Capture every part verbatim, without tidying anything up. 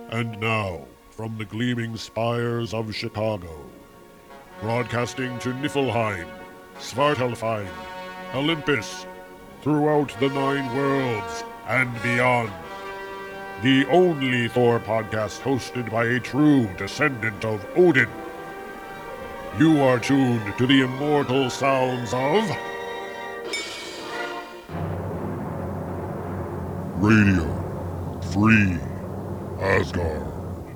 And now, from the gleaming spires of Chicago, broadcasting to Niflheim, Svartalfheim, Olympus, throughout the nine worlds and beyond. The only Thor podcast hosted by a true descendant of Odin. You are tuned to the immortal sounds of Radio Free Asgard.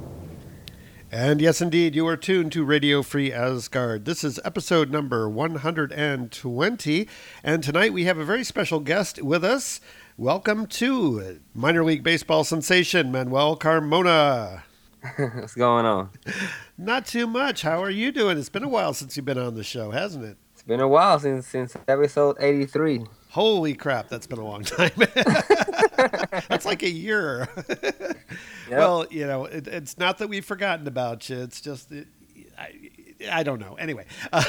And yes, indeed, you are tuned to Radio Free Asgard. This is episode number one hundred twenty, and tonight we have a very special guest with us. Welcome to minor league baseball sensation, Manuel Carmona. What's going on? Not too much. How are you doing? It's been a while since you've been on the show, hasn't it? It's been a while since since episode eighty-three. Holy crap, that's been a long time. That's like a year. Yep. Well, you know, it, it's not that we've forgotten about you. It's just, it, I, I don't know. Anyway, uh,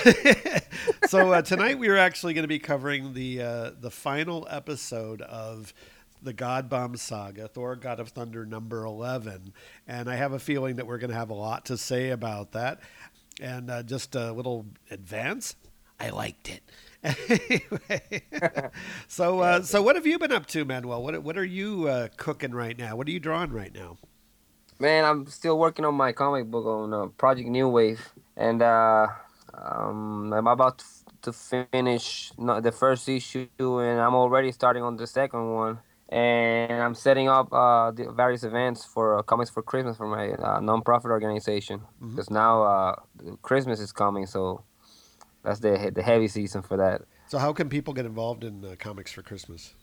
so uh, tonight we are actually going to be covering the uh, the final episode of the God Bomb Saga, Thor: God of Thunder number eleven. And I have a feeling that we're going to have a lot to say about that. And uh, just a little advance, I liked it. Anyway, so uh, so what have you been up to, Manuel? What what are you uh, cooking right now? What are you drawing right now? Man, I'm still working on my comic book on uh, Project New Wave, and uh, um, I'm about to finish the first issue, and I'm already starting on the second one. And I'm setting up uh, the various events for uh, Comics for Christmas for my uh, nonprofit organization, because mm-hmm. now uh, Christmas is coming, so that's the the heavy season for that. So how can people get involved in uh, Comics for Christmas?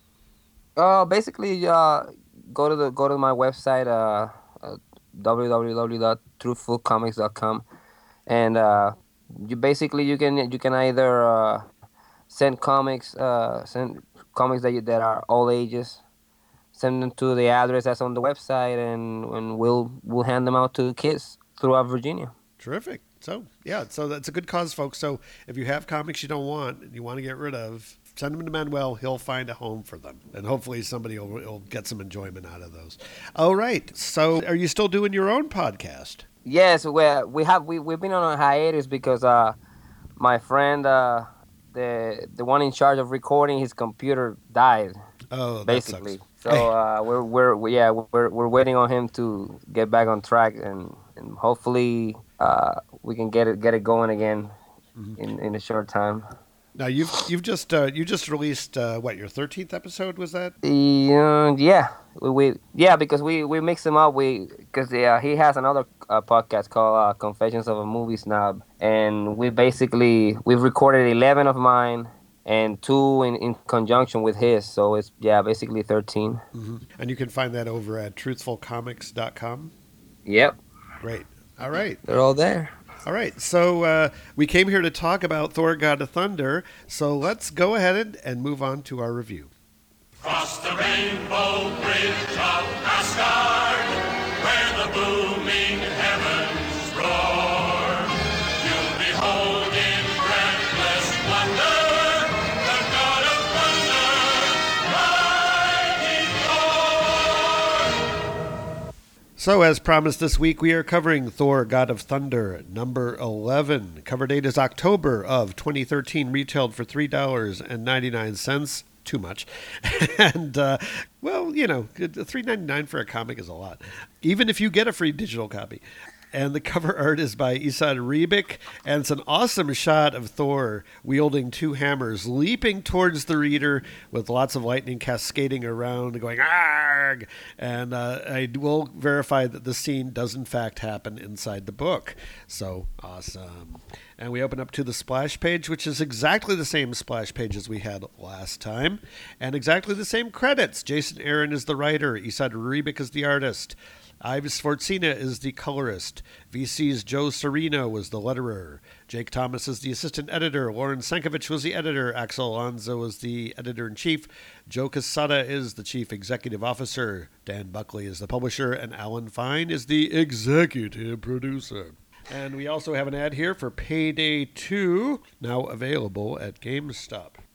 Uh, basically, uh, go to the go to my website, uh, uh, w w w dot truthful comics dot com, and uh, you basically you can you can either uh, send comics uh, send comics that you, that are all ages, send them to the address that's on the website, and, and we'll we'll hand them out to kids throughout Virginia. Terrific. So, yeah, so that's a good cause, folks. So if you have comics you don't want and you want to get rid of, send them to Manuel. He'll find a home for them. And hopefully somebody will, will get some enjoyment out of those. All right. So are you still doing your own podcast? Yes, we we have we we've been on a hiatus because uh my friend uh the the one in charge of recording, his computer died. Oh, that basically. Sucks. So uh we're we're we, yeah, we're we're waiting on him to get back on track, and and hopefully uh we can get it get it going again mm-hmm. in in a short time. Now you've you've just uh, you just released uh, what, your thirteenth episode was that? Uh, yeah, we, we yeah because we, we mix them up. We because yeah he has another uh, podcast called uh, Confessions of a Movie Snob, and we basically we've recorded eleven of mine and two in, in conjunction with his. So it's yeah basically thirteen. Mm-hmm. And you can find that over at truthful comics dot com. Yep. Great. All right. They're all there. All right, so uh, we came here to talk about Thor: God of Thunder, so let's go ahead and, and move on to our review. Cross the rainbow bridge of Asgard, where the booming heavens roar. You'll behold in breathless wonder the God of Thunder, mighty Thor. So, as promised this week, we are covering Thor: God of Thunder, number eleven. Cover date is October of twenty thirteen, retailed for three dollars and ninety-nine cents. Too much. And, uh, well, you know, three dollars and ninety-nine cents for a comic is a lot, even if you get a free digital copy. And the cover art is by Esad Ribic, and it's an awesome shot of Thor wielding two hammers, leaping towards the reader with lots of lightning cascading around, going, arg! And uh, I will verify that the scene does in fact happen inside the book. So, awesome. And we open up to the splash page, which is exactly the same splash page as we had last time, and exactly the same credits. Jason Aaron is the writer, Esad Ribic is the artist. Ives Sforcina is the colorist. V C's Joe Serino was the letterer. Jake Thomas is the assistant editor. Lauren Sankovic was the editor. Axel Alonso was the editor-in-chief. Joe Quesada is the chief executive officer. Dan Buckley is the publisher. And Alan Fine is the executive producer. And we also have an ad here for Payday two, now available at GameStop.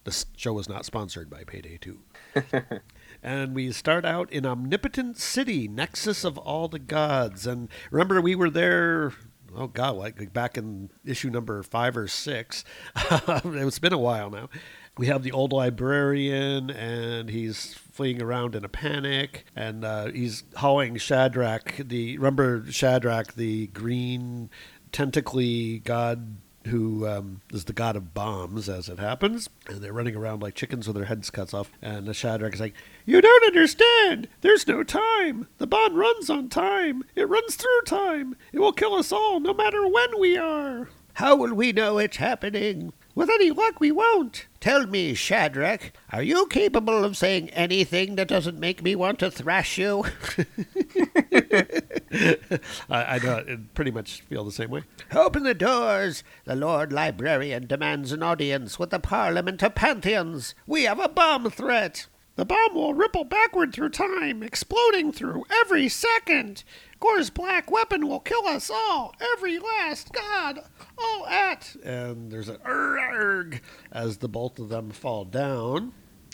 This show was not sponsored by Payday two. And we start out in Omnipotent City, Nexus of all the gods. And remember, we were there, oh God, like back in issue number five or six. It's been a while now. We have the old librarian, and he's fleeing around in a panic, and uh, he's hauling Shadrach, the, remember Shadrach, the green, tentacly god who um, is the god of bombs, as it happens, and they're running around like chickens with their heads cut off, and the Shadrach is like, you don't understand! There's no time! The bond runs on time! It runs through time! It will kill us all, no matter when we are! How will we know it's happening? With any luck, we won't. Tell me, Shadrach, are you capable of saying anything that doesn't make me want to thrash you? I, I know, it pretty much feel the same way. Open the doors. The Lord Librarian demands an audience with the Parliament of Pantheons. We have a bomb threat. The bomb will ripple backward through time, exploding through every second. Gor's black weapon will kill us all, every last god, all at. And there's an urgh as the both of them fall down.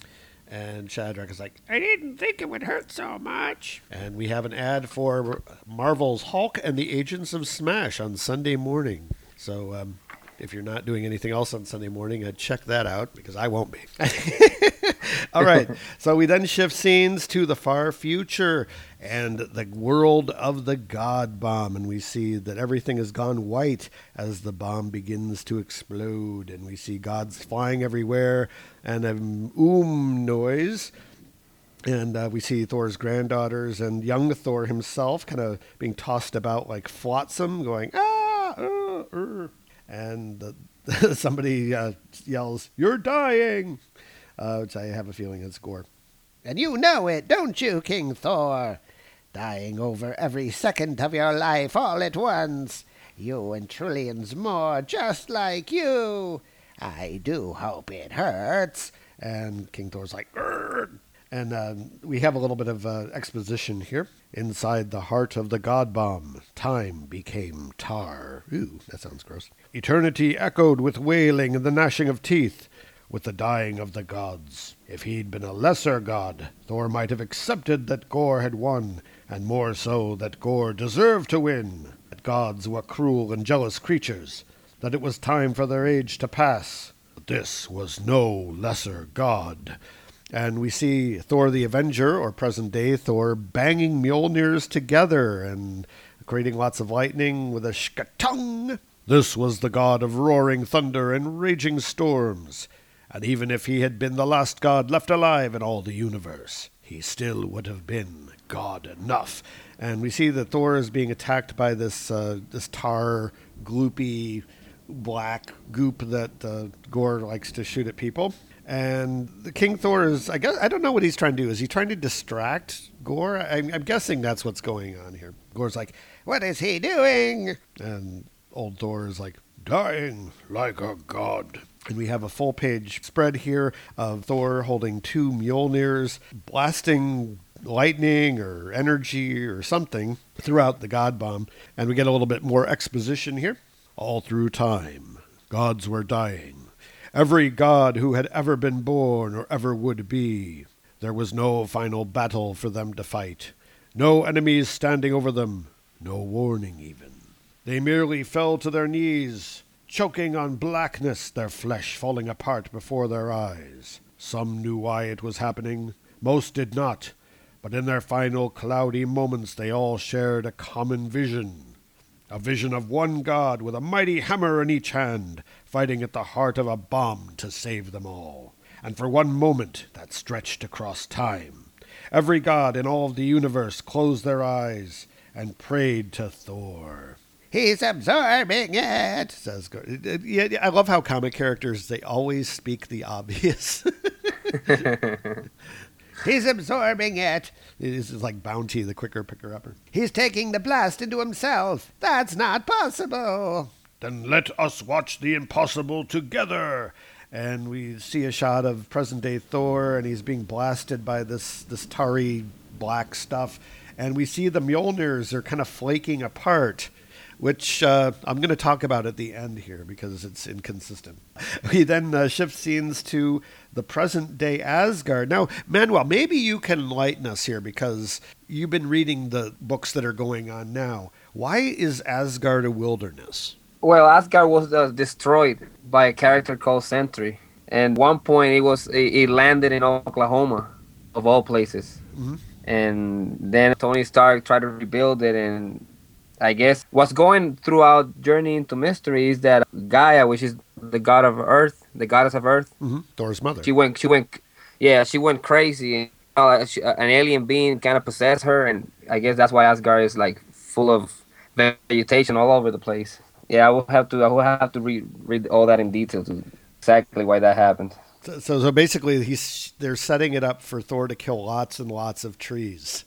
And Shadrach is like, I didn't think it would hurt so much. And we have an ad for Marvel's Hulk and the Agents of Smash on Sunday morning. So um, if you're not doing anything else on Sunday morning, I'd check that out, because I won't be. All right. So we then shift scenes to the far future and the world of the God bomb. And we see that everything has gone white as the bomb begins to explode. And we see gods flying everywhere and an oom noise. And uh, we see Thor's granddaughters and young Thor himself kind of being tossed about like flotsam, going, ah, uh, uh. And the, somebody uh, yells, you're dying. Uh, which I have a feeling is Gorr. And you know it, don't you, King Thor? Dying over every second of your life all at once. You and trillions more just like you. I do hope it hurts. And King Thor's like, Urgh! And uh, we have a little bit of uh, exposition here. Inside the heart of the God Bomb, time became tar. Ooh, that sounds gross. Eternity echoed with wailing and the gnashing of teeth. With the dying of the gods. If he'd been a lesser god, Thor might have accepted that Gorr had won, and more so that Gorr deserved to win, that gods were cruel and jealous creatures, that it was time for their age to pass. But this was no lesser god. And we see Thor the Avenger, or present-day Thor, banging Mjolnirs together and creating lots of lightning with a shkatung. This was the god of roaring thunder and raging storms. And even if he had been the last god left alive in all the universe, he still would have been god enough. And we see that Thor is being attacked by this uh, this tar, gloopy, black goop that uh, Gorr likes to shoot at people. And the King Thor is, I guess, I don't know what he's trying to do. Is he trying to distract Gorr? I'm, I'm guessing that's what's going on here. Gorr's like, what is he doing? And old Thor is like, dying like a god. And we have a full-page spread here of Thor holding two Mjolnirs, blasting lightning or energy or something throughout the God Bomb. And we get a little bit more exposition here. All through time, gods were dying. Every god who had ever been born or ever would be. There was no final battle for them to fight. No enemies standing over them. No warning even. They merely fell to their knees, choking on blackness, their flesh falling apart before their eyes. Some knew why it was happening, most did not, but in their final cloudy moments they all shared a common vision. A vision of one god with a mighty hammer in each hand, fighting at the heart of a bomb to save them all. And for one moment that stretched across time, every god in all of the universe closed their eyes and prayed to Thor. He's absorbing it, says Gorr. Yeah, I love how comic characters, they always speak the obvious. He's absorbing it. This is like Bounty, the quicker picker-upper. He's taking the blast into himself. That's not possible. Then let us watch the impossible together. And we see a shot of present-day Thor, and he's being blasted by this, this tarry black stuff. And we see the Mjolnirs are kind of flaking apart. which uh, I'm going to talk about at the end here because it's inconsistent. We then uh, shift scenes to the present day Asgard. Now, Manuel, maybe you can enlighten us here because you've been reading the books that are going on now. Why is Asgard a wilderness? Well, Asgard was uh, destroyed by a character called Sentry. And at one point, it was it, it landed in Oklahoma, of all places. Mm-hmm. And then Tony Stark tried to rebuild it, and I guess what's going throughout Journey into Mystery is that Gaia, which is the god of Earth, the goddess of Earth, Mm-hmm. Thor's mother. she went, she went, yeah, she went crazy. Uh, she, uh, an alien being kind of possessed her, and I guess that's why Asgard is like full of vegetation all over the place. Yeah, I will have to, I will have to read read all that in detail to exactly why that happened. So, so, so basically, he's they're setting it up for Thor to kill lots and lots of trees.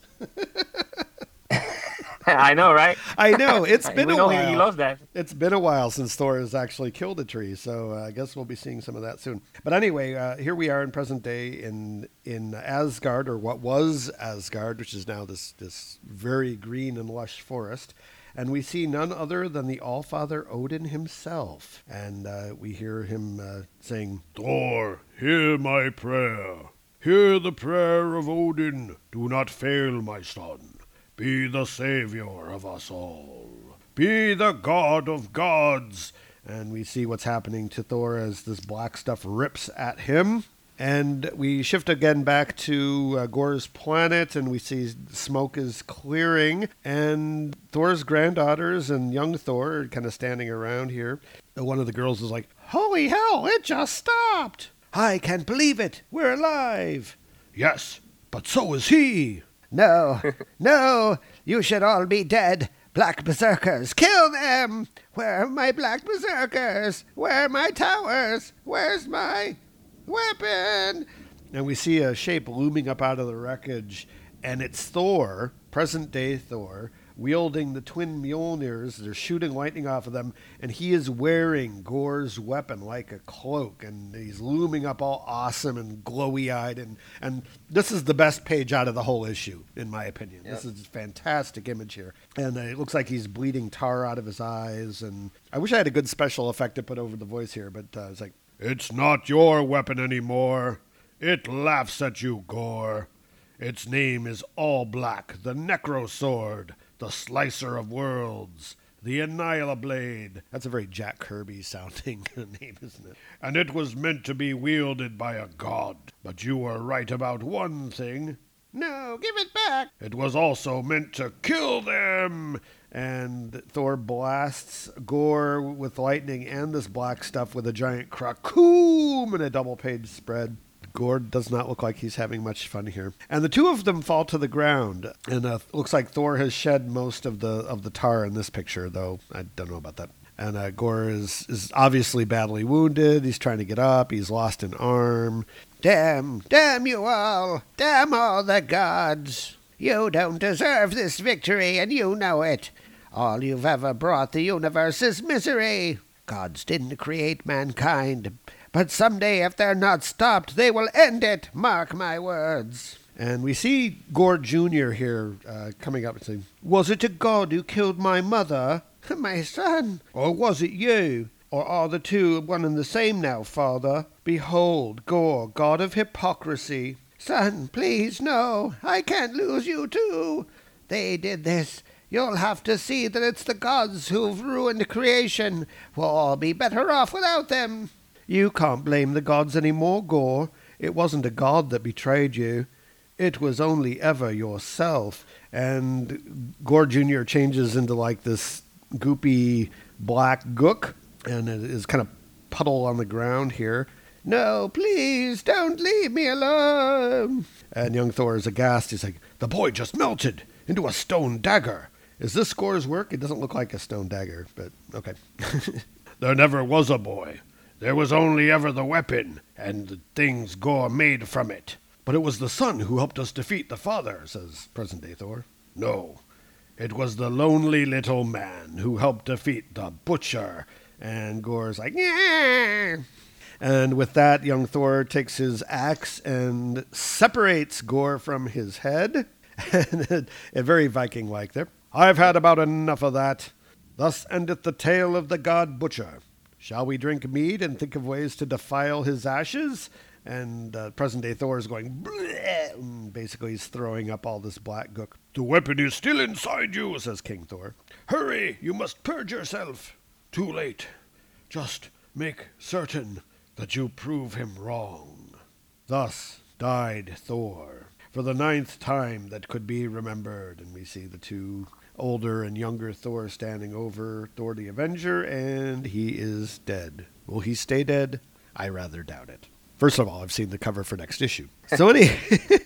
I know, right? I know. It's been we a know while. He, he loves that. It's been a while since Thor has actually killed a tree, so uh, I guess we'll be seeing some of that soon. But anyway, uh, here we are in present day in in Asgard, or what was Asgard, which is now this this very green and lush forest. And we see none other than the Allfather Odin himself. And uh, we hear him uh, saying, Thor, hear my prayer. Hear the prayer of Odin. Do not fail, my son. Be the savior of us all. Be the god of gods. And we see what's happening to Thor as this black stuff rips at him. And we shift again back to uh, Gorr's planet, and we see smoke is clearing, and Thor's granddaughters and young Thor are kind of standing around here. And one of the girls is like, "Holy hell, it just stopped! I can't believe it! We're alive!" Yes, but so is he. "No, no, you should all be dead. Black berserkers, kill them! Where are my black berserkers? Where are my towers? Where's my weapon?" And we see a shape looming up out of the wreckage, and it's Thor, present-day Thor, wielding the twin Mjolnirs. They're shooting lightning off of them, and he is wearing Gorr's weapon like a cloak, and he's looming up all awesome and glowy-eyed, and, and this is the best page out of the whole issue, in my opinion. Yep. This is a fantastic image here, and uh, it looks like he's bleeding tar out of his eyes, and I wish I had a good special effect to put over the voice here, but uh, it's like, "It's not your weapon anymore. It laughs at you, Gorr. Its name is All Black, the Necro Sword, the Slicer of Worlds, the Annihilablade." That's a very Jack Kirby sounding name, isn't it? "And it was meant to be wielded by a god. But you were right about one thing. "No, give it back." It was also meant to kill them." And Thor blasts Gorr with lightning and this black stuff with a giant krakoom and a double-page spread. Gorr does not look like he's having much fun here. And the two of them fall to the ground. And uh, looks like Thor has shed most of the of the tar in this picture, though I don't know about that. And uh, Gorr is, is obviously badly wounded. He's trying to get up. He's lost an arm. "Damn, damn you all. Damn all the gods. You don't deserve this victory, and you know it. All you've ever brought the universe is misery. Gods didn't create mankind, but someday if they're not stopped, they will end it. Mark my words." And we see Gorr Junior here uh, coming up and saying, "Was it a god who killed my mother?" "My son." "Or was it you? Or are the two one and the same now, father? Behold, Gorr, god of hypocrisy." "Son, please, no. I can't lose you too. They did this. You'll have to see that it's the gods who've ruined creation. We'll all be better off without them." "You can't blame the gods anymore, Gorr. It wasn't a god that betrayed you. It was only ever yourself." And Gorr Junior changes into like this goopy black gook, and it is kind of puddle on the ground here. "No, please, don't leave me alone." And young Thor is aghast. He's like, "The boy just melted into a stone dagger. Is this Gorr's work? It doesn't look like a stone dagger, but okay." "There never was a boy. There was only ever the weapon, and the things Gorr made from it." "But it was the son who helped us defeat the father," says present-day Thor. "No, it was the lonely little man who helped defeat the butcher." And Gorr's like, "Yeah." And with that, young Thor takes his axe and separates Gorr from his head. And very Viking-like there. "I've had about enough of that. Thus endeth the tale of the god Butcher. Shall we drink mead and think of ways to defile his ashes? And uh, present-day Thor is going, bleh, and basically he's throwing up all this black gook. The weapon is still inside you, says King Thor. Hurry, you must purge yourself. Too late. Just make certain that you prove him wrong. Thus died Thor, for the ninth time that could be remembered. And we see the two older and younger Thor standing over Thor the Avenger, and he is dead. Will he stay dead? I rather doubt it. First of all, I've seen the cover for next issue. So anyway,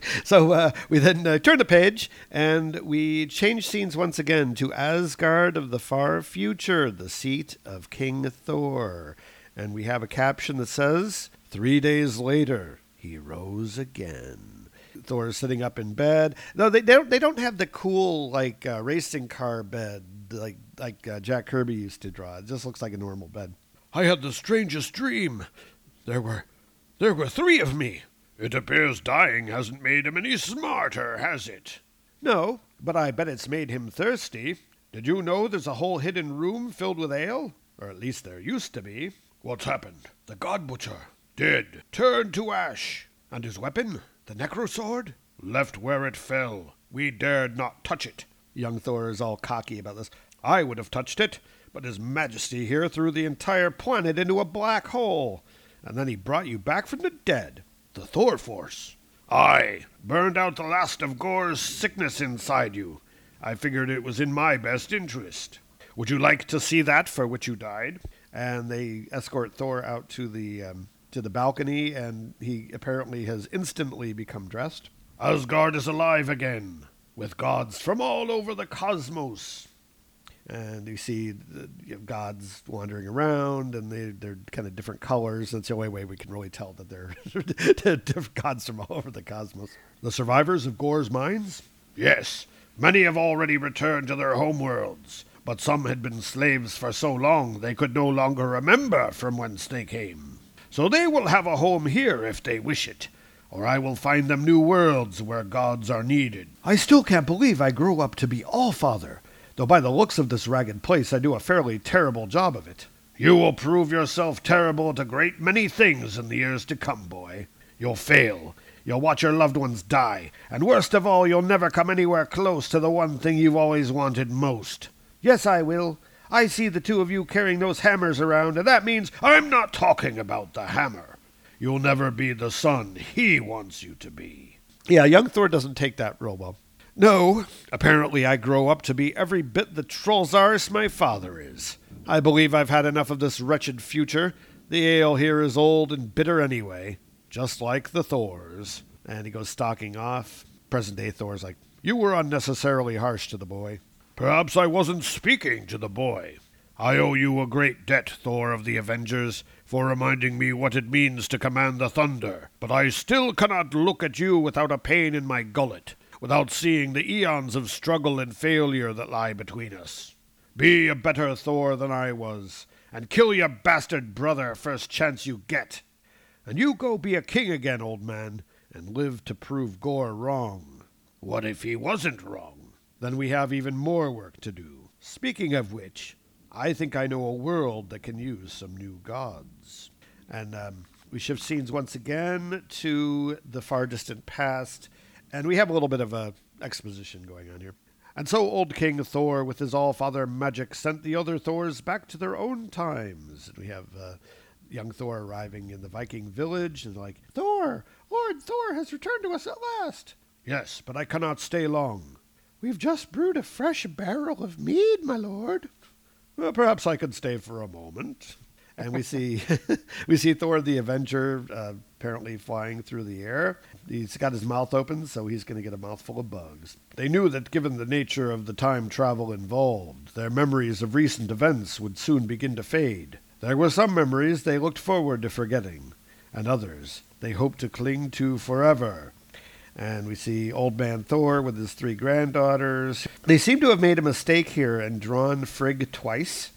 so uh, we then uh, turn the page, and we change scenes once again to Asgard of the far future, the seat of King Thor. And we have a caption that says, three days later, he rose again. Thor is sitting up in bed. No, they, they don't. They don't have the cool like uh, racing car bed like like uh, Jack Kirby used to draw. It just looks like a normal bed. I had the strangest dream. There were, there were three of me. It appears dying hasn't made him any smarter, has it? No, but I bet it's made him thirsty. Did you know there's a whole hidden room filled with ale? Or at least there used to be. What's happened? The God Butcher. Dead. Turned to ash. And his weapon? The Necrosword? Left where it fell. We dared not touch it. Young Thor is all cocky about this. I would have touched it, but His Majesty here threw the entire planet into a black hole. And then he brought you back from the dead. The Thor Force. Aye, burned out the last of Gorr's sickness inside you. I figured it was in my best interest. Would you like to see that for which you died? And they escort Thor out to the um, to the balcony, and he apparently has instantly become dressed. Asgard is alive again, with gods from all over the cosmos. And you see the you know, gods wandering around, and they, they're kind of different colors. That's the only way we can really tell that they're different gods from all over the cosmos. The survivors of Gorr's mines? Yes, many have already returned to their homeworlds, but some had been slaves for so long they could no longer remember from whence they came. So they will have a home here if they wish it, or I will find them new worlds where gods are needed. I still can't believe I grew up to be Allfather. Though by the looks of this ragged place, I do a fairly terrible job of it. You will prove yourself terrible at a great many things in the years to come, boy. You'll fail. You'll watch your loved ones die. And worst of all, you'll never come anywhere close to the one thing you've always wanted most. Yes, I will. I see the two of you carrying those hammers around, and that means... I'm not talking about the hammer. You'll never be the son he wants you to be. Yeah, young Thor doesn't take that real well. No, apparently I grow up to be every bit the Trollsarus my father is. I believe I've had enough of this wretched future. The ale here is old and bitter anyway, just like the Thor's. And he goes stalking off. Present-day Thor's like, you were unnecessarily harsh to the boy. Perhaps I wasn't speaking to the boy. I owe you a great debt, Thor of the Avengers, for reminding me what it means to command the thunder. But I still cannot look at you without a pain in my gullet, without seeing the eons of struggle and failure that lie between us. Be a better Thor than I was, and kill your bastard brother first chance you get. And you go be a king again, old man, and live to prove Gorr wrong. What if he wasn't wrong? Then we have even more work to do. Speaking of which, I think I know a world that can use some new gods. And um, we shift scenes once again to the far distant past, and we have a little bit of a exposition going on here. And so old King Thor, with his all-father magic, sent the other Thors back to their own times. And we have uh, young Thor arriving in the Viking village, and like, Thor! Lord Thor has returned to us at last! Yes, but I cannot stay long. We've just brewed a fresh barrel of mead, my lord. Well, perhaps I could stay for a moment. And we see we see Thor the Avenger uh, apparently flying through the air. He's got his mouth open, so he's going to get a mouthful of bugs. They knew that given the nature of the time travel involved, their memories of recent events would soon begin to fade. There were some memories they looked forward to forgetting, and others they hoped to cling to forever. And we see Old Man Thor with his three granddaughters. They seem to have made a mistake here and drawn Frigg twice,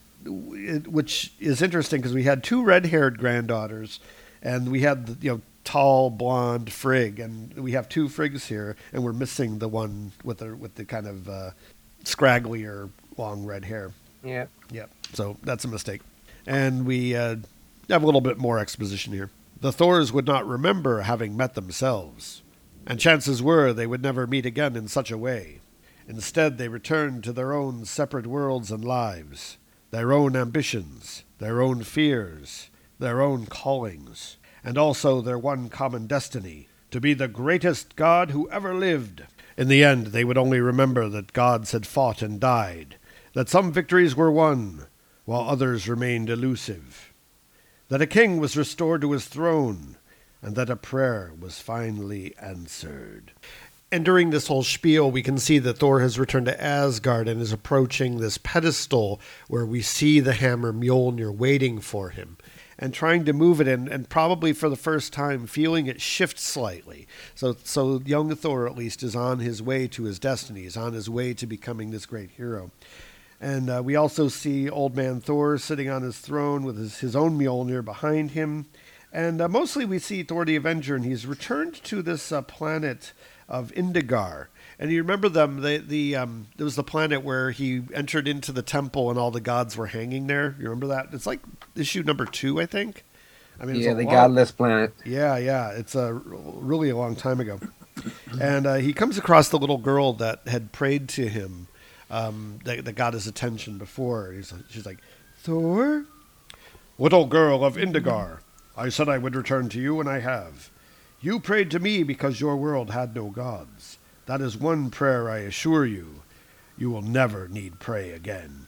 which is interesting because we had two red-haired granddaughters, and we had the, you know, tall, blonde Frigg, and we have two Friggs here, and we're missing the one with the with the kind of uh, scragglier, long red hair. Yeah. Yep. So that's a mistake. And we uh, have a little bit more exposition here. The Thors would not remember having met themselves, and chances were they would never meet again in such a way. Instead, they returned to their own separate worlds and lives, their own ambitions, their own fears, their own callings, and also their one common destiny, to be the greatest god who ever lived. In the end, they would only remember that gods had fought and died, that some victories were won, while others remained elusive, that a king was restored to his throne, and that a prayer was finally answered. And during this whole spiel, we can see that Thor has returned to Asgard and is approaching this pedestal where we see the hammer Mjolnir waiting for him and trying to move it in, and probably for the first time feeling it shift slightly. So so young Thor, at least, is on his way to his destiny, is on his way to becoming this great hero. And uh, we also see Old Man Thor sitting on his throne with his, his own Mjolnir behind him. And uh, mostly we see Thor the Avenger, and he's returned to this uh, planet of Indigar. And you remember them, the, the, um, there was the planet where he entered into the temple and all the gods were hanging there. You remember that? It's like issue number two, I think. I mean, it's Yeah, a the long- godless planet. Yeah, yeah. It's a really a long time ago. And uh, he comes across the little girl that had prayed to him, um, that, that got his attention before. He's, she's like, Thor? Little girl of Indigar, I said I would return to you, and I have. You prayed to me because your world had no gods. That is one prayer I assure you. You will never need pray again.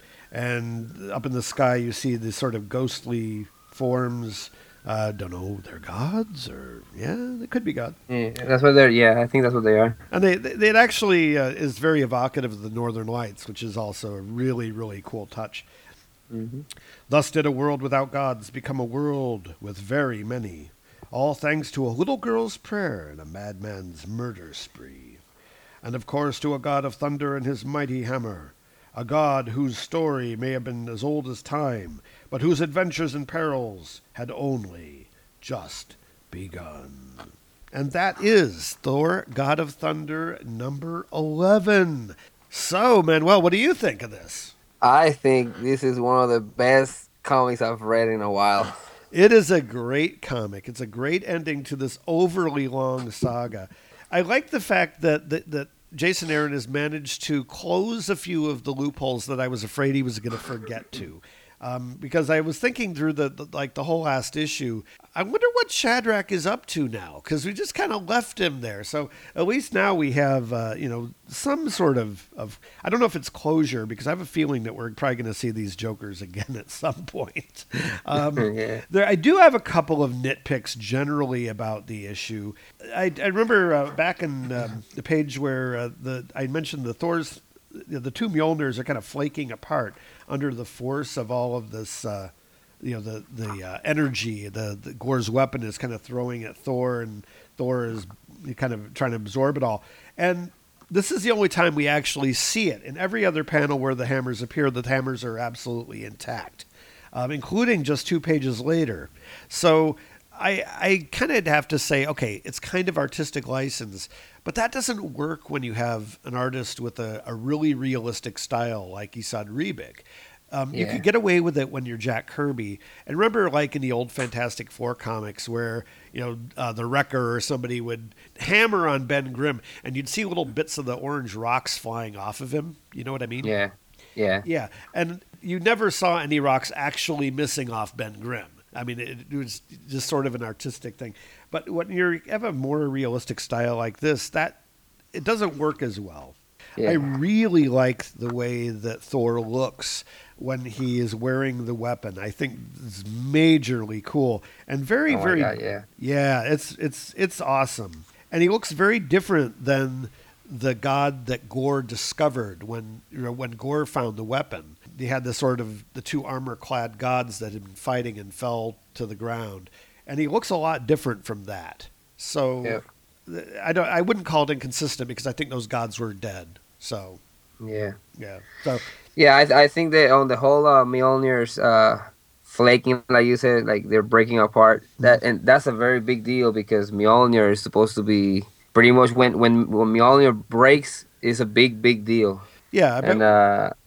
And up in the sky you see these sort of ghostly forms. Uh, don't know, they're gods, or yeah, they could be God. Yeah, that's what they're. Yeah, I think that's what they are. And they, they it actually uh, is very evocative of the Northern Lights, which is also a really, really cool touch. Mm-hmm. Thus did a world without gods become a world with very many, all thanks to a little girl's prayer and a madman's murder spree. And of course to a god of thunder and his mighty hammer, a god whose story may have been as old as time, but whose adventures and perils had only just begun. And that is Thor, God of Thunder, number eleven. So, Manuel, what do you think of this? I think this is one of the best comics I've read in a while. It is a great comic. It's a great ending to this overly long saga. I like the fact that, that, that Jason Aaron has managed to close a few of the loopholes that I was afraid he was going to forget to. Um, because I was thinking through the, the like the whole last issue, I wonder what Shadrach is up to now, because we just kind of left him there. So at least now we have uh, you know some sort of, of I don't know if it's closure, because I have a feeling that we're probably going to see these Jokers again at some point. Um, Yeah. there, I do have a couple of nitpicks generally about the issue. I, I remember uh, back in um, the page where uh, the I mentioned the Thor's. The two Mjolnirs are kind of flaking apart under the force of all of this, uh, you know, the the uh, energy. The, the Gore's weapon is kind of throwing at Thor, and Thor is kind of trying to absorb it all. And this is the only time we actually see it. In every other panel where the hammers appear, the hammers are absolutely intact, um, including just two pages later. So I, I kind of have to say, okay, it's kind of artistic license, but that doesn't work when you have an artist with a, a really realistic style like Esad Ribic. Um, You Yeah. could get away with it when you're Jack Kirby. And remember, like in the old Fantastic Four comics where, you know, uh, the Wrecker or somebody would hammer on Ben Grimm and you'd see little bits of the orange rocks flying off of him. You know what I mean? Yeah, yeah, Yeah, and you never saw any rocks actually missing off Ben Grimm. I mean, it, it was just sort of an artistic thing. But when you have a more realistic style like this, that it doesn't work as well. yeah. I really like the way that Thor looks when he is wearing the weapon. I think it's majorly cool and very, Oh my very God, yeah. yeah, it's it's it's awesome. And he looks very different than the god that Gore discovered when you know, when Gore found the weapon. He had the sort of the two armor-clad gods that had been fighting and fell to the ground, and he looks a lot different from that. So Yep. th- I don't. I wouldn't call it inconsistent because I think those gods were dead. So yeah. yeah. So Yeah, I, I think that on the whole uh, Mjolnir's uh, flaking, like you said, like they're breaking apart. That and that's a very big deal because Mjolnir is supposed to be pretty much when when when Mjolnir breaks is a big big deal. yeah, I bet, And uh,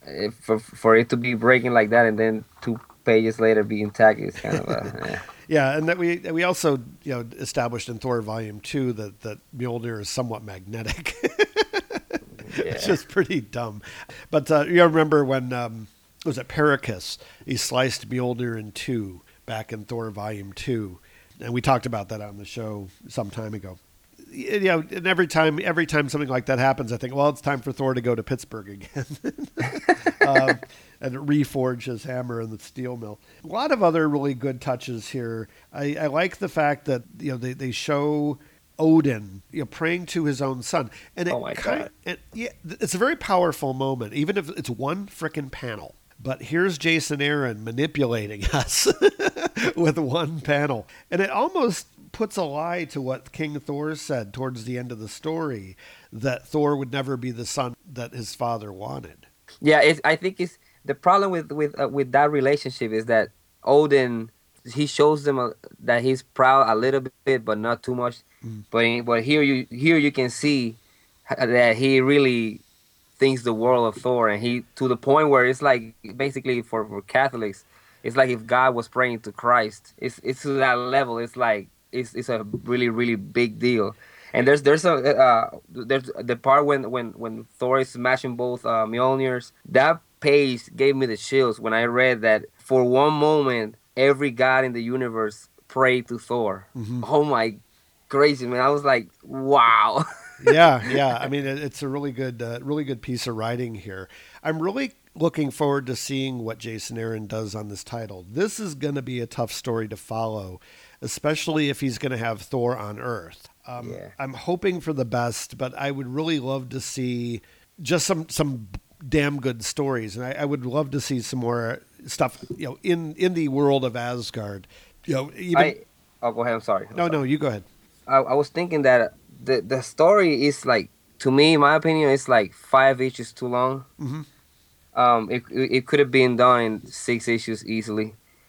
if, for for it to be breaking like that and then two pages later be intact is kind of a yeah. Yeah, and that we we also you know established in Thor Volume Two that that Mjolnir is somewhat magnetic. It's Yeah. just pretty dumb. But uh, you remember when um, was it Pericus? He sliced Mjolnir in two back in Thor Volume Two, and we talked about that on the show some time ago. You know, and every time every time something like that happens, I think, well, it's time for Thor to go to Pittsburgh again. um, and reforge his hammer in the steel mill. A lot of other really good touches here. I, I like the fact that you know they, they show Odin, you know, praying to his own son, and it Oh my kind God. and yeah, it's a very powerful moment, even if it's one frickin' panel. But here's Jason Aaron manipulating us with one panel, and it almost puts a lie to what King Thor said towards the end of the story, that Thor would never be the son that his father wanted. Yeah, it's, I think it's the problem with with uh, with that relationship is that Odin, he shows them a, that he's proud a little bit, but not too much. But in, but here you here you can see h- that he really thinks the world of Thor, and he to the point where it's like basically for, for Catholics, it's like if God was praying to Christ. It's it's to that level. It's like it's it's a really really big deal. And there's there's a uh, there's the part when when when Thor is smashing both uh, Mjolnirs. That page gave me the chills when I read that for one moment every god in the universe prayed to Thor. Oh my crazy man! I was like, wow. Yeah, yeah. I mean, it, it's a really good, uh, really good piece of writing here. I'm really looking forward to seeing what Jason Aaron does on this title. This is going to be a tough story to follow, especially if he's going to have Thor on Earth. Um, Yeah. I'm hoping for the best, but I would really love to see just some some damn good stories, and I, I would love to see some more stuff, you know, in in the world of Asgard. You know, even I oh go ahead. I'm sorry. I'm no, sorry. no, you go ahead. I, I was thinking that the the story is like, to me, in my opinion, it's like five issues too long. hmm Um, it it it could have been done in six issues easily.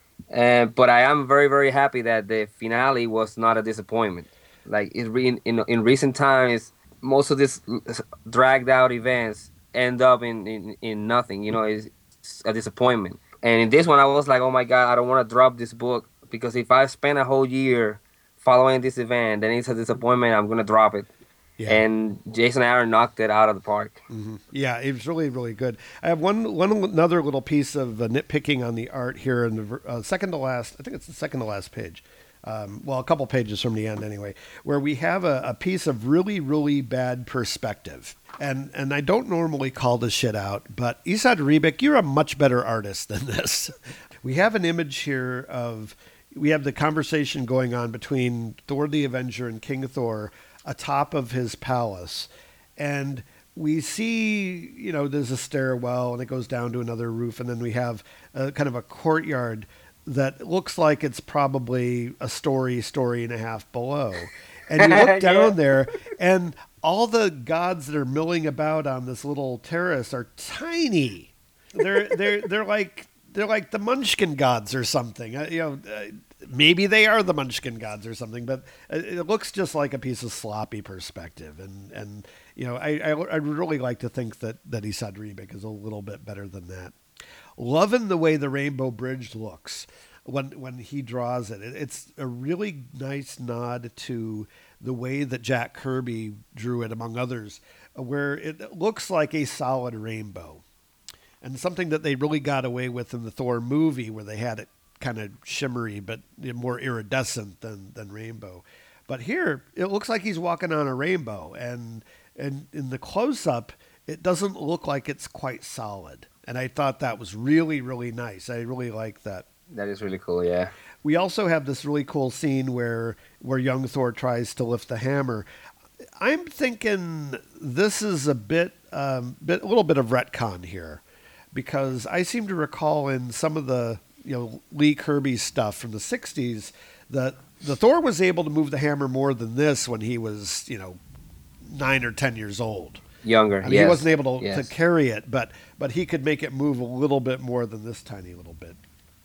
And but I am very very happy that the finale was not a disappointment. Like it re- in in, in recent times, most of these dragged out events end up in, in, in nothing. You know, it's a disappointment. And in this one, I was like, oh my god, I don't want to drop this book because if I spend a whole year following this event, then it's a disappointment. I'm gonna drop it. Yeah. And Jason Aaron knocked it out of the park. hmm Yeah, it was really, really good. I have one, one another little piece of uh, nitpicking on the art here in the ver- uh, second to last. I think it's the second to last page. Um, well, a couple pages from the end, anyway, where we have a, a piece of really, really bad perspective. And and I don't normally call this shit out, but Esad Ribic, you're a much better artist than this. We have an image here of we have the conversation going on between Thor the Avenger and King Thor atop of his palace, and we see, you know, there's a stairwell and it goes down to another roof, and then we have a kind of a courtyard that looks like it's probably a story, story and a half below. And you look down Yeah. there, and all the gods that are milling about on this little terrace are tiny. They're they're they're like they're like the Munchkin gods or something. Uh, you know, uh, maybe they are the Munchkin gods or something, but it, it looks just like a piece of sloppy perspective. And and you know, I I I'd really like to think that that Esad Ribic is a little bit better than that. Loving the way the Rainbow Bridge looks when when he draws it. It- It's a really nice nod to the way that Jack Kirby drew it, among others, uh, where it looks like a solid rainbow. And something that they really got away with in the Thor movie, where they had it kind of shimmery but more iridescent than, than rainbow. But here, it looks like he's walking on a rainbow, and and in the close up, it doesn't look like it's quite solid. And I thought that was really, really nice. I really like that. That is really cool. Yeah. We also have this really cool scene where where young Thor tries to lift the hammer. I'm thinking this is a bit, um, bit a little bit of retcon here, because I seem to recall in some of the you know Lee Kirby stuff from the sixties that the Thor was able to move the hammer more than this when he was you know nine or ten years old. Younger. I mean, yes. he wasn't able to, Yes. to carry it, but but he could make it move a little bit more than this tiny little bit.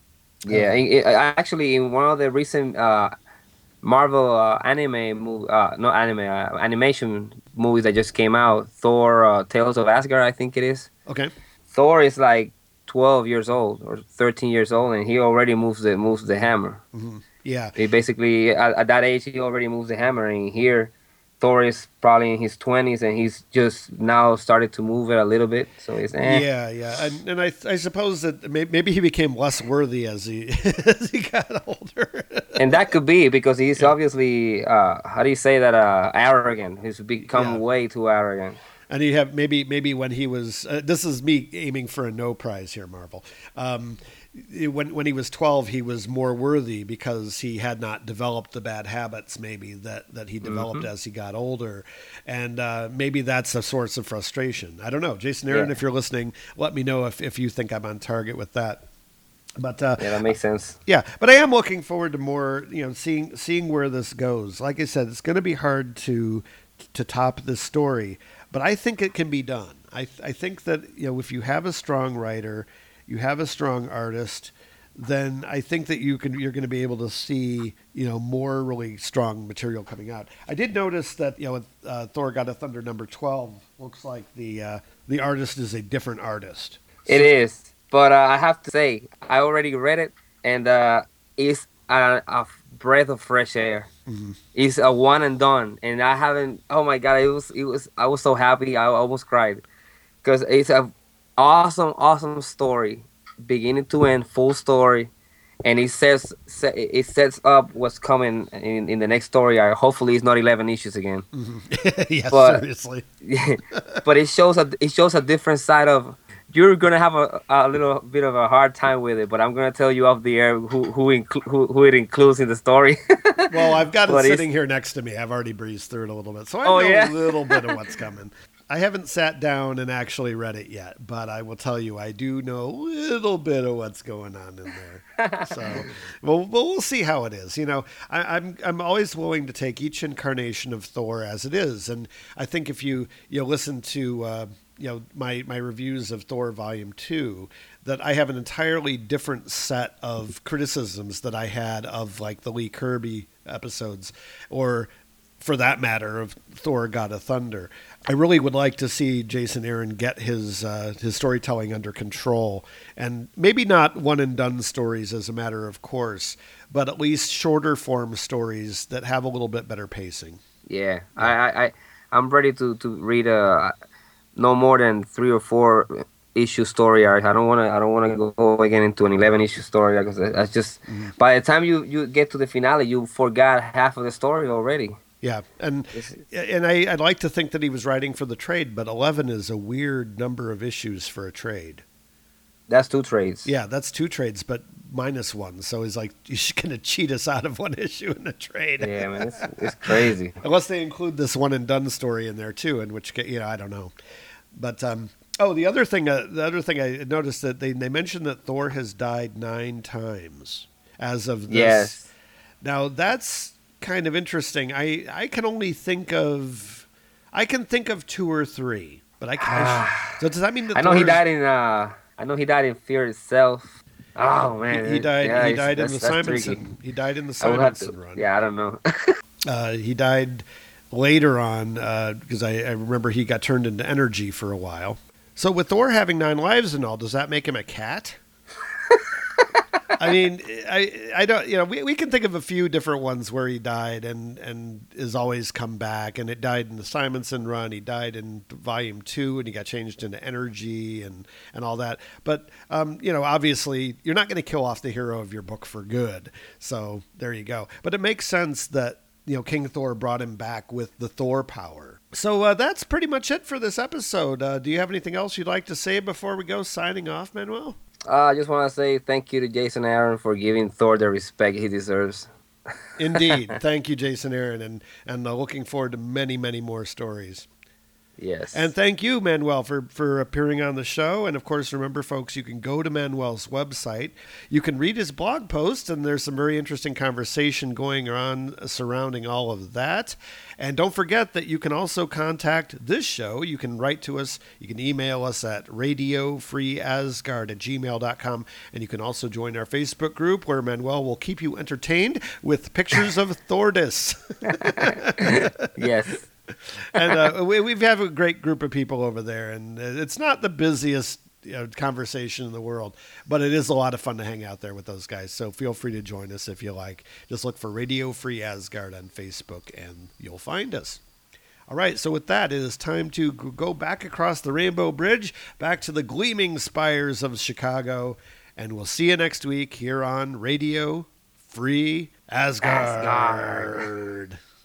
Yeah, Um, in, in- actually, in one of the recent uh, Marvel uh, anime, movie, uh, not anime, uh, animation movies that just came out, Thor: uh, Tales of Asgard, I think it is. Okay. Thor is like twelve years old or thirteen years old, and he already moves the moves the hammer. Yeah. He basically at, at that age he already moves the hammer, and here Thor is probably in his twenties, and he's just now started to move it a little bit. So it's eh. Yeah, yeah, and and I I suppose that may- maybe he became less worthy as he as he got older. And that could be because he's obviously uh, how do you say that uh, arrogant. He's become Yeah. way too arrogant. And he have maybe maybe when he was uh, this is me aiming for a no prize here, Marvel. Um, when when he was twelve, he was more worthy because he had not developed the bad habits maybe that, that he developed Mm-hmm. as he got older, and uh, maybe that's a source of frustration. I don't know, Jason Aaron, Yeah. if you're listening, let me know if, if you think I'm on target with that. But uh, Yeah, that makes sense. yeah, but I am looking forward to more, you know, seeing seeing where this goes. Like I said, it's going to be hard to to top this story, but I think it can be done. I I think that, you know, if you have a strong writer, you have a strong artist, then I think that you can you're going to be able to see, you know, more really strong material coming out. I did notice that, you know, with, uh, Thor: God of Thunder number twelve looks like the uh, the artist is a different artist. It is, but uh, I have to say I already read it, and uh, it's a, a breath of fresh air. Mm-hmm. It's a one and done, and I haven't. Oh my god, it was it was. I was so happy, I almost cried, because it's a awesome, awesome story, beginning to end, full story, and it says se- it sets up what's coming in, in the next story. I hopefully it's not eleven issues again. Yes, But- seriously. But it shows a it shows a different side of. You're gonna have a, a little bit of a hard time with it, but I'm gonna tell you off the air who who, inclu- who, who it includes in the story. Well, I've got it But it's- sitting here next to me. I've already breezed through it a little bit, so I Oh, know yeah? a little bit of what's coming. I haven't sat down and actually read it yet, but I will tell you, I do know a little bit of what's going on in there. So, well, well we'll see how it is. You know, I, I'm I'm always willing to take each incarnation of Thor as it is, and I think if you you know listen to uh, you know my my reviews of Thor Volume Two, that I have an entirely different set of criticisms that I had of like the Lee Kirby episodes, or for that matter, of Thor: God of Thunder. I really would like to see Jason Aaron get his uh, his storytelling under control, and maybe not one and done stories as a matter of course, but at least shorter form stories that have a little bit better pacing. Yeah, I, I, I I'm ready to to read a no more than three or four issue story arc. I don't want to I don't want to go again into an eleven issue story because that's just Mm-hmm. by the time you you get to the finale, you forgot half of the story already. Yeah, and This- and I, I'd like to think that he was writing for the trade, but eleven is a weird number of issues for a trade. That's two trades. Yeah, that's two trades, but minus one. So he's like, he's going to cheat us out of one issue in a trade. Yeah, man, it's, it's crazy. Unless they include this one and done story in there too, in which ca- you know I don't know. But um, oh, the other thing, uh, the other thing I noticed that they they mentioned that Thor has died nine times as of this. Yes. Now that's kind of interesting. I I can only think of I can think of two or three, but I can't. So does that mean that I know he Thor's- died in uh I know he died in Fear itself. Oh man, He, he died. Yeah, he it's- died in the that's- that's tricky. Simonson. He died in the I would have Simonson to, run. yeah, I don't know. Uh, he died later on because I, I remember he got turned into energy for a while. So with Thor having nine lives and all, does that make him a cat? I mean, I I don't you know we, we can think of a few different ones where he died and and is always come back, and it died in the Simonson run. He died in volume two, and he got changed into energy and and all that. But um, you know, obviously, you're not going to kill off the hero of your book for good. So there you go. But it makes sense that you know King Thor brought him back with the Thor power. So uh, that's pretty much it for this episode. Uh, do you have anything else you'd like to say before we go signing off, Manuel? Uh, I just want to say thank you to Jason Aaron for giving Thor the respect he deserves. Indeed. Thank you, Jason Aaron, and, and uh, looking forward to many, many more stories. Yes. And thank you, Manuel, for, for appearing on the show. And of course, remember, folks, you can go to Manuel's website. You can read his blog post, and there's some very interesting conversation going on surrounding all of that. And don't forget that you can also contact this show. You can write to us. You can email us at radiofreeasgard at gmail dot com. And you can also join our Facebook group where Manuel will keep you entertained with pictures of Thordis. Yes. and uh, we, we have a great group of people over there, and it's not the busiest you know, conversation in the world. But it is a lot of fun to hang out there with those guys. So feel free to join us if you like. Just look for Radio Free Asgard on Facebook and you'll find us. All right, so with that, it is time to g- go back across the Rainbow Bridge, back to the gleaming spires of Chicago, and we'll see you next week here on Radio Free Asgard. Asgard.